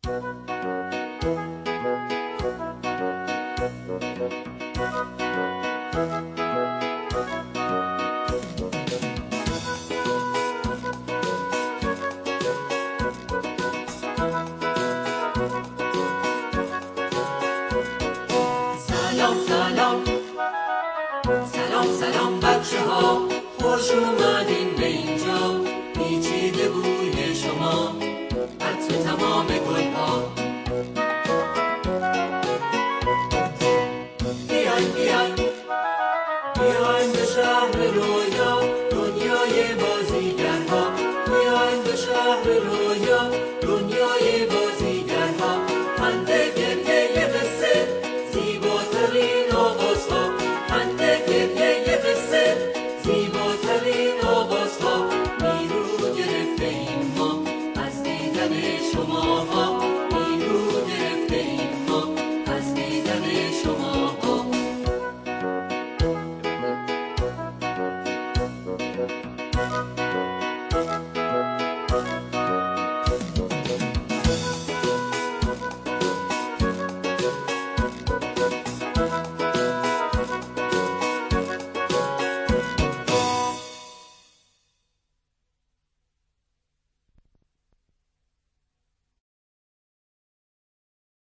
سلام سلام بچه ها، خوش اومدین به اینجا. پیچیده بوی شما عطر تمام گل ها. بیاین بیاین بیاین به شهر رویا، دنیای بازیگرها. بیاین به شهر رویا، دنیای بازیگرها. خنده گریه قصه، زیباترین آغازها. خنده گریه قصه، زیباترین آغازها. نیرو گرفته ایم ما از دیدن شماها.